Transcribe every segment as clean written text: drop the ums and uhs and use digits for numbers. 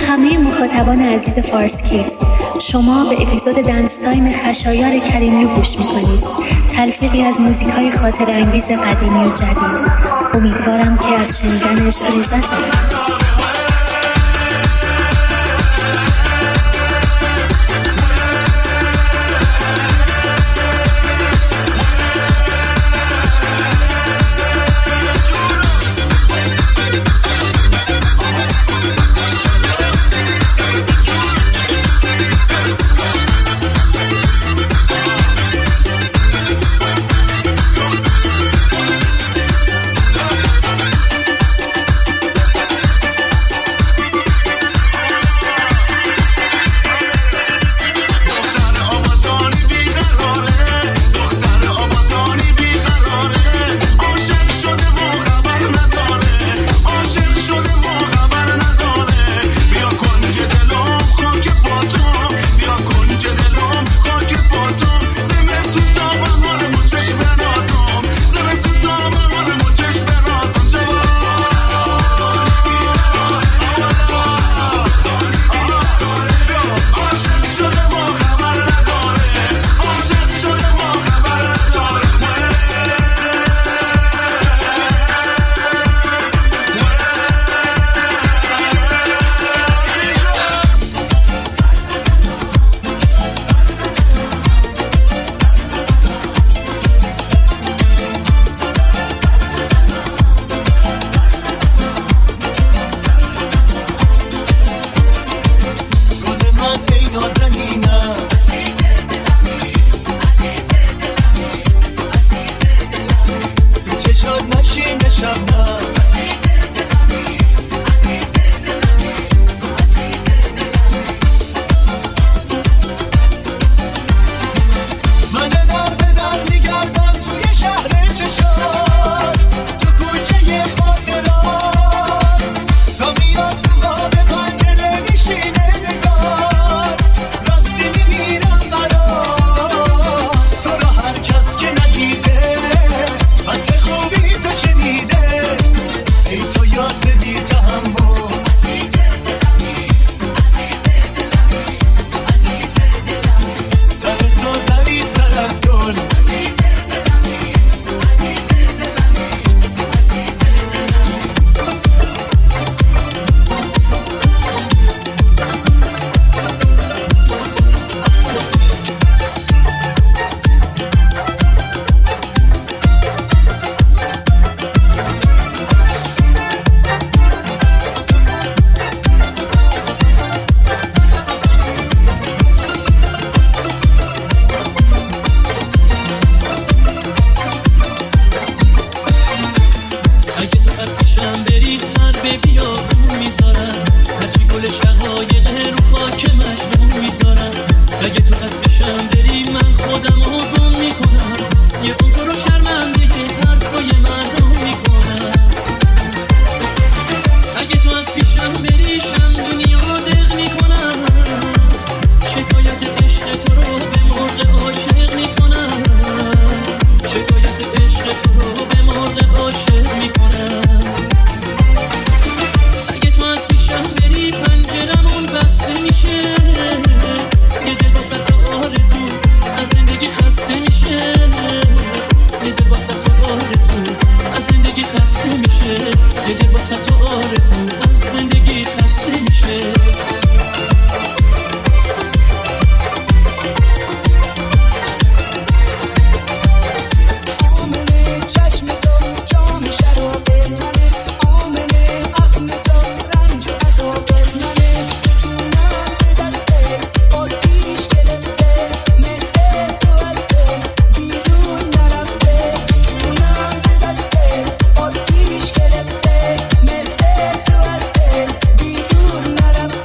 همه مخاطبان عزیز فارس کیدز، شما به اپیزود دنس تایم خشایار کریمیو گوش میکنید. تلفیقی از موزیکای خاطر انگیز قدیمی و جدید. امیدوارم که از شنیدنش لذت ببرید. تو از دل بیرون نرفته.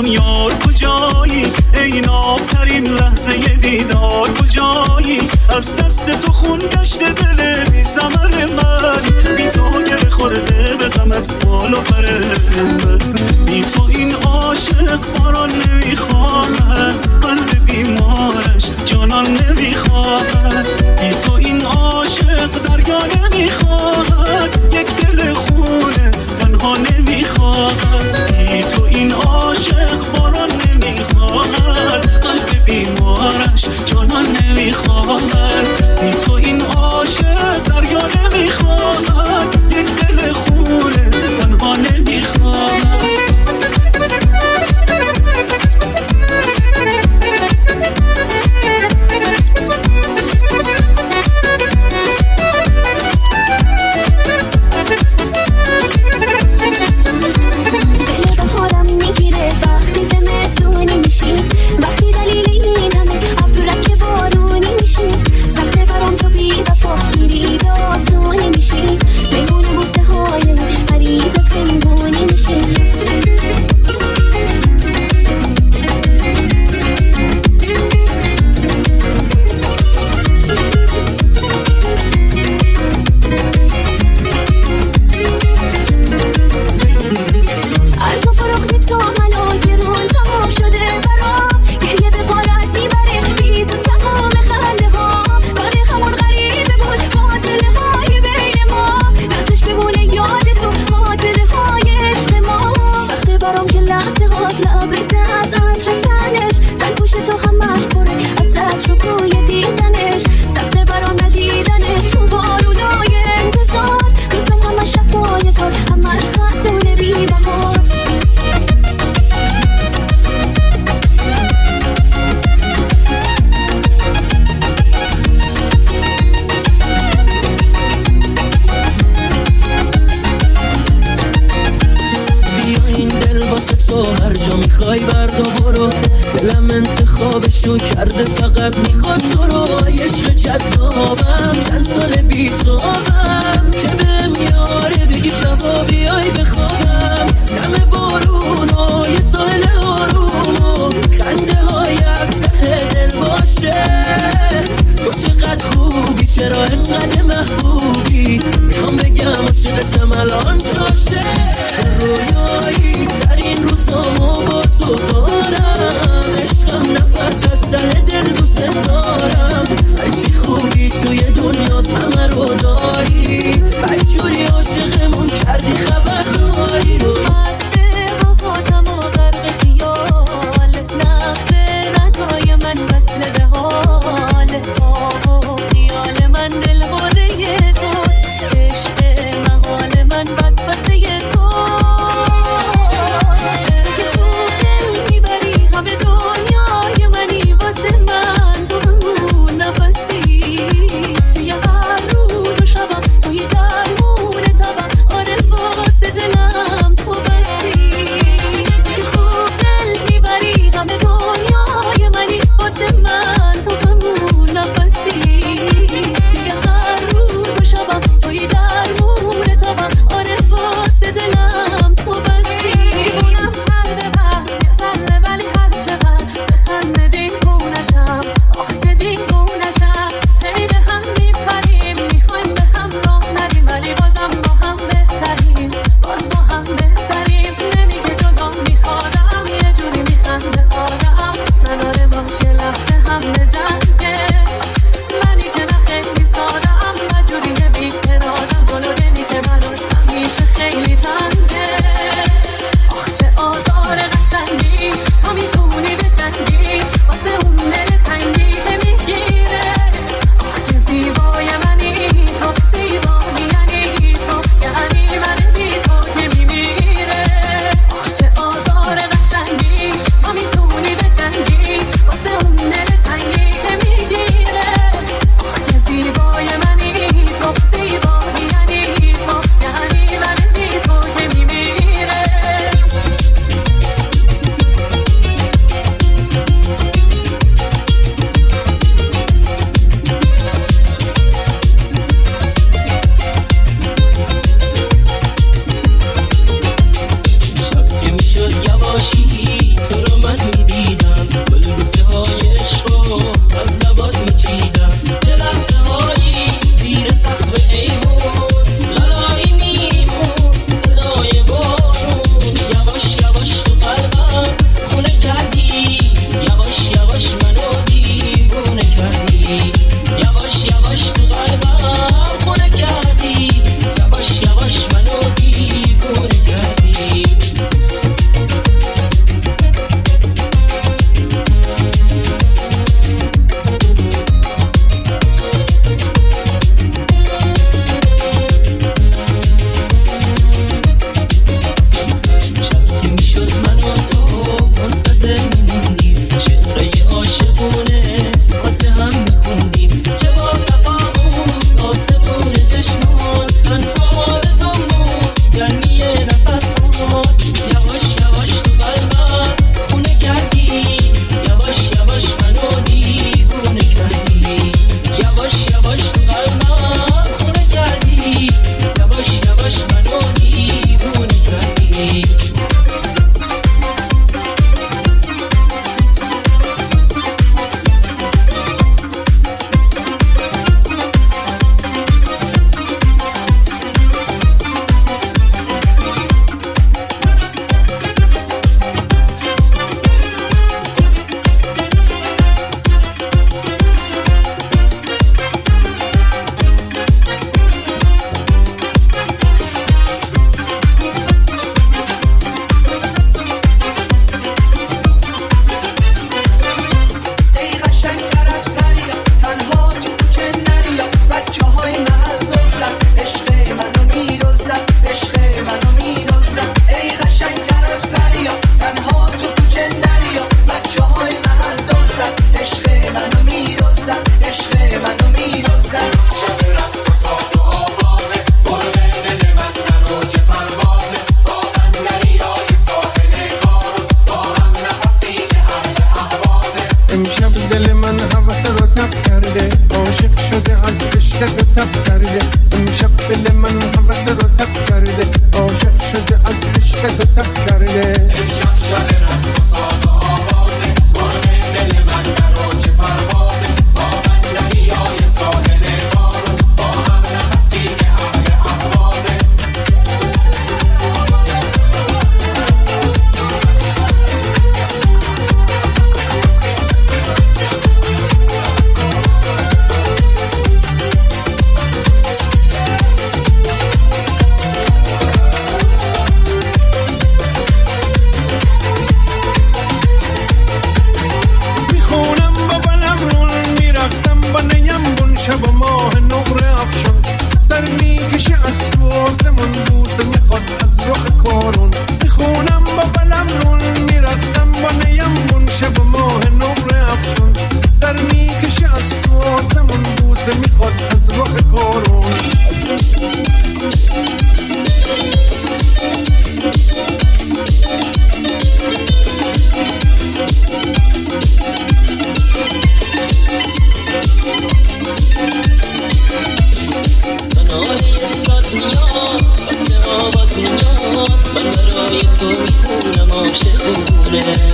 یار کجایی؟ ای نابترین لحظه دیدار کجایی؟ از دست تو خون گشته دل بی ثمر من، بی تو گره خورده به غمت بال و پر من. بی تو این عاشق باران نمیخواهد، قلب بیمارش جانان نمیخواهد. بی تو این عاشق دریا نمیخواهد، یک دل خونه تنها نمیخواهد. بی تو این عاشق باران نمیخواهد، قلب بیمارش جانان نمیخواهد. بی تو این عاشق دریا نمیخواهد، یک دل خونه تنها نمیخواهد. خوابشو کرده فقط میخواد تو رو. عشق جذابم چند سال بیتابم که بهم یاره بگی شبا بیای بخوابم. دم بارونو یه ساحل آرومو خنده های از ته دل باشه. تو چقدر خوبی چرا انقدر محبوبی، میخوام بگم عاشقتم الان جاشه. رویایی ترین روزامو با تو دارم، عشقم نفس از سر دل دوست دارم. هرچی خوبی توی دنیاست همه رو داری، بدجوری عاشقمون کردی خبر داری. مست هواتم و غرق خیال، نفس ردای من وصل به حال. خواب و خیال من دل باره توست، عشق محال من وسوسه توست. که تو دل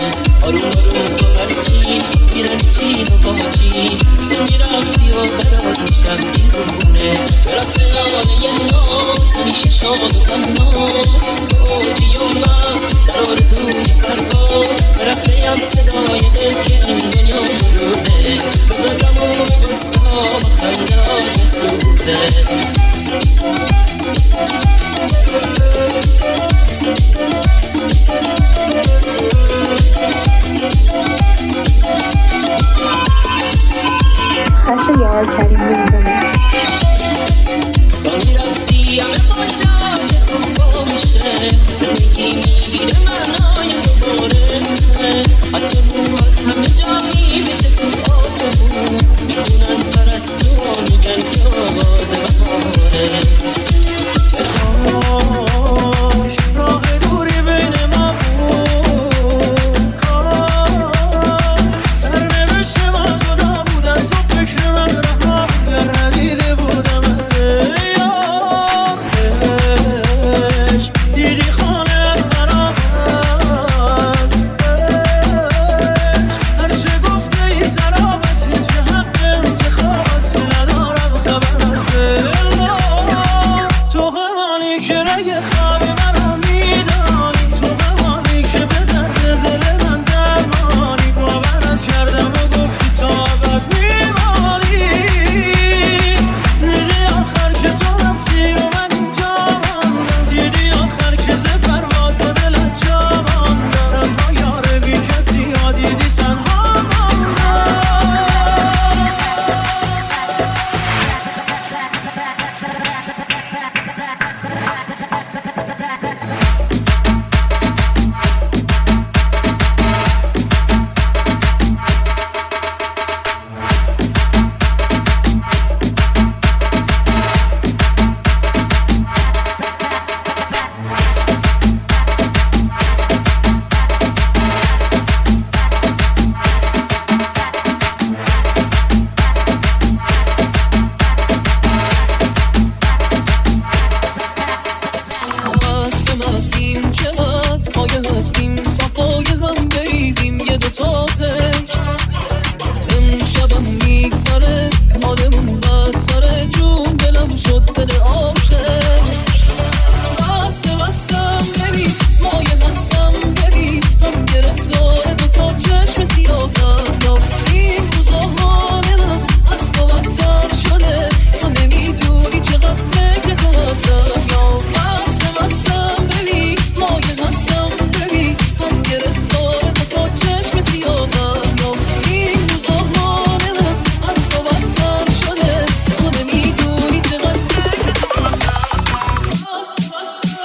آروم آروم باورچی میرن چین و باجی تو میرقصی و برات میشم دیوونه برقص آنه ناز همیشه شاد و غمناز تو بی من در آرزوی پرواز برقصیم صدای دل که این دنیا بروزه بزرگم و قصه ها و خندان سوزه خشایار کریمی این دو میکس با میرقصی همه با جاش خوبا میشه زندگی میگیره معنای دوباره حتی روحات همه جا میبیچه تو آسمون میخونن پرستو میگن که آغاز بهاره کاش راه دوری بین ما بود کاش سرنوشت من جدا بود از تو فکر من رها گر ندیده بودمت یار دیدی خانه خراب است هرچه گفته ای سراب است چه حق انتخاب است ندارم خبر از دل تو غمانی که رگ خواب منو میدانی تو غمانی که به درد دل من درمانی باورت کردم و گفتی تا ابد میمانی دیدی آخر که تو رفتی و من اینجا ماندم دیدی آخر که ز پرواز دلت جا ماندم تنها یار بی کسی ها دیدی تنها ماندم هستیم چقدر پایه هستیم صفای هم بریزیم یه دوتا پنج امشبم میگذره حالمون بدتره جون دلم شد دل عاشق بستم ببین مایه هستم ببین هم گرفتار دوتا چشم سیاهم یا این روزا حال من از تو بدتر شده تو نمیدونی چقدر فکر تو هستم یا بستم ببین مایه هستم ببین هم گرفتار دوتا چشم سیاهم یا این روزا حال من از تو بدتر شده تو نمیدونی چقدر فکر تو هستم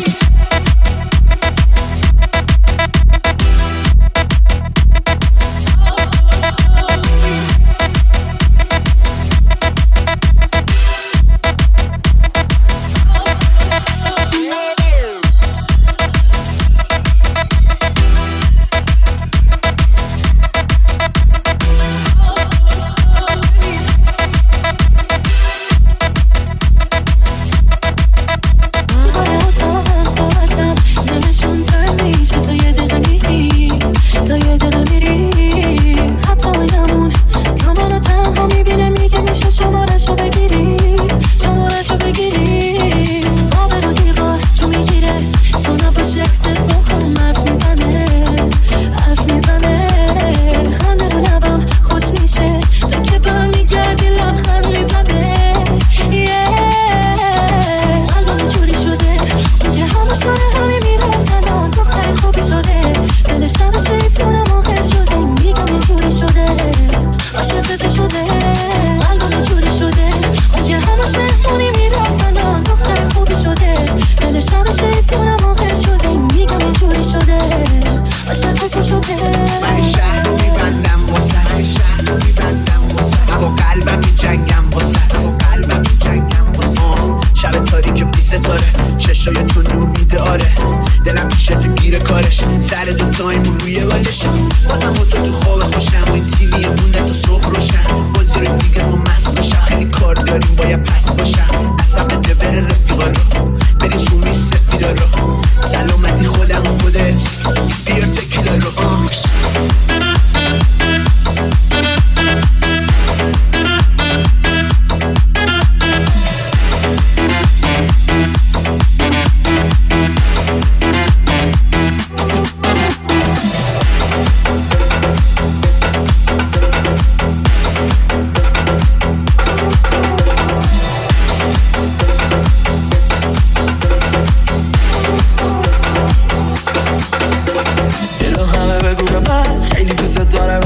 چشای تو نور میده آره دلم پیشه تو گیر کارش سر دوتایمون روی بالشه بازم با تو خواب خوشم و این تیوی مونده تو صبح روشن بازی رفیق ما مست باشم خیلی کار داریم باید پس باشم اصلا بده بره رفیقا رو بریم جومی سفیدا رو سلامتی خودم و خودت بیار تکیلا رو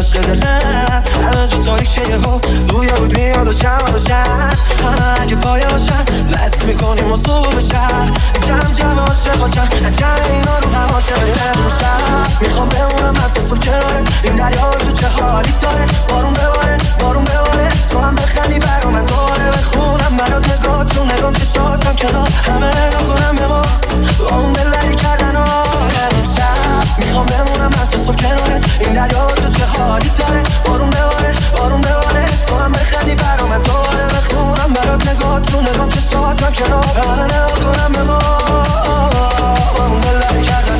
عشق دلم همه جو تاریک چه یهو روی رود میاد و چند اگه پایه باشن وصل میکنیم و صبح بشن جمع عاشقا جمع اینا رو هماشه برم شب میخوام بمونم حتی صبح کناره این دریا تو چه حالی داره بارون بباره تو هم بخندی برا من دوره بخونم برات نگاه تو نگام چشاتم کنار همه نگاه کنم به ما با اون دلبری کردن شب میخوام بمونم حتی صبح کناره این دریا تو چه حالی داره بارون بباره تو هم بخندی برا من دوره بخونم برات نگاه تو نگام چشاتم کنار همه نگاه کنم به ما با اون دلبری کردن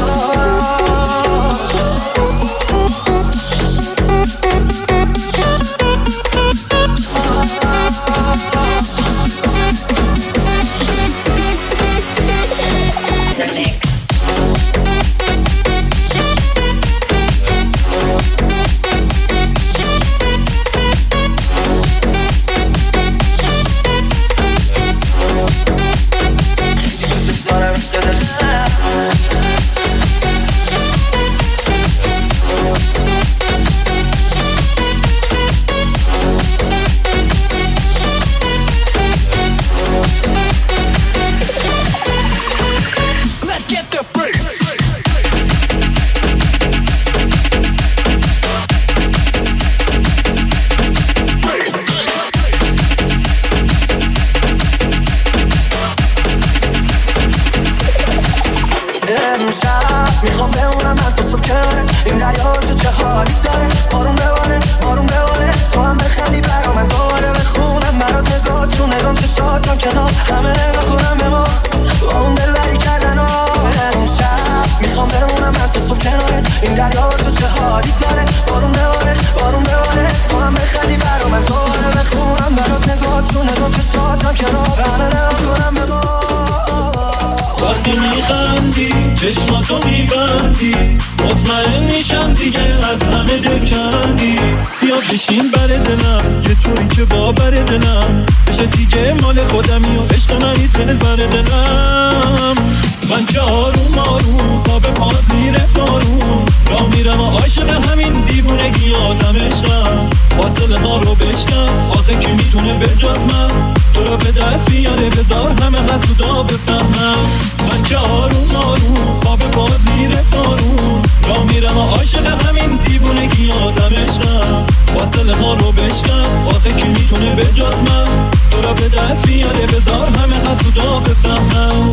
میخوام بمونم من تو صبح کناره این دریا تو چه حالی داره بارون بباره تو هم بخندی برا من دوره بخونم برات نگاه تو نگام چشاتم کنار همه نگاه کنم به ما با اون دلبری کردن اون شب میخوام بمونم من تو صبح کناره این دریا تو چه حالی داره بارون بباره تو هم بخندی برا من دوره بخونم برات نگاه تو نگام چشاتم کنار همه نگاه کنم به ما وقتی میخندی چشماتو میبندی مطمئن میشم دیگه از همه دل کندی بیا بشین بر دلم یه طوری که باور دلم بشه دیگه مال خودمی و عشق منی دل بر دلم من که آروم پا به پا زیر بارون را میرم و عاشق همین دیوونگی آدم عشقم فاصله ها رو بشکن آخه کی میتونه به جز من تو رو به دست بیاره بذار همه حسودا بفهمم من که آروم پا به پا زیر بارون را میرم و عاشق همین دیوونگی آدم عشقم فاصله ها رو بشکن آخه کی میتونه به جز من تو رو به دست بیاره بذار همه حسودا بفهمم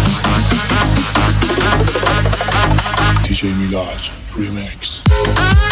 DJ Milaj Remix.